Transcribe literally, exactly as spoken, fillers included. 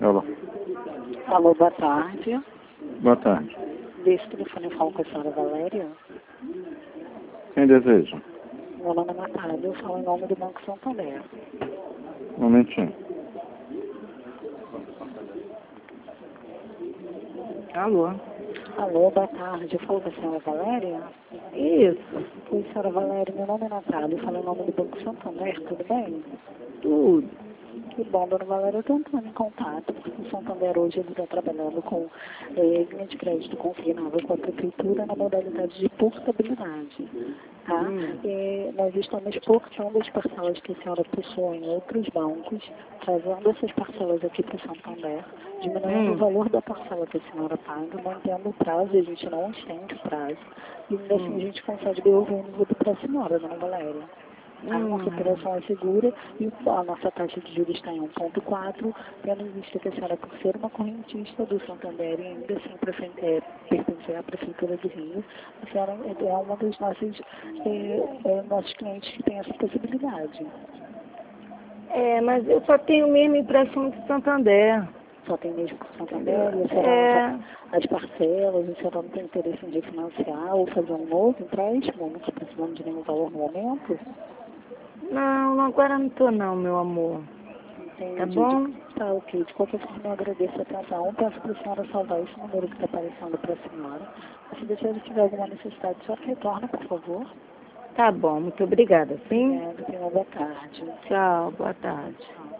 Alô. Alô, boa tarde. Boa tarde. Desse telefone eu falo com a senhora Valéria. Quem deseja? Meu nome é Natália, eu falo em nome do Banco Santander. Um momentinho. Alô? Alô, boa tarde. Eu falo com a senhora Valéria? Isso, Oi, senhora Valéria, meu nome é Natália, eu falo em nome do Banco Santander, tudo bem? tudo. Que bom, dona Valéria, eu estou entrando em contato, porque o Santander hoje ele está trabalhando com eh, linha de crédito consignável com a prefeitura na modalidade de portabilidade. Tá? Hum. Eh, nós estamos portando as parcelas que a senhora possui em outros bancos, trazendo essas parcelas aqui para o Santander, diminuindo Hum. o valor da parcela que a senhora paga, mantendo o prazo, a gente não estende o prazo, e ainda assim Hum. a gente consegue devolver o nível para a senhora, dona Valéria. A nossa Hum. operação é segura e a nossa taxa de juros está em um ponto quatro, tendo em vista que a senhora, por ser uma correntista do Santander e ainda assim prefen- é, pertencer à Prefeitura do Rio, a senhora é uma dos nossos, é, é, nossos clientes que tem essa possibilidade. É, mas eu só tenho mesmo empréstimo de Santander. Só tem mesmo com o Santander e a senhora É. não sabe as parcelas, a senhora não tem interesse em refinanciar ou fazer um novo empréstimo, não está precisando de nenhum valor no momento? Não, agora não tô não, meu amor. Entendi. Tá bom? Tá, ok. De qualquer forma, eu agradeço a atenção. Peço para a senhora salvar esse número que está aparecendo para a senhora. Se a senhora tiver alguma necessidade, a senhora retorna, por favor. Tá bom, muito obrigada, sim? Obrigada, tenha uma boa tarde. Tchau, boa tarde. Tchau.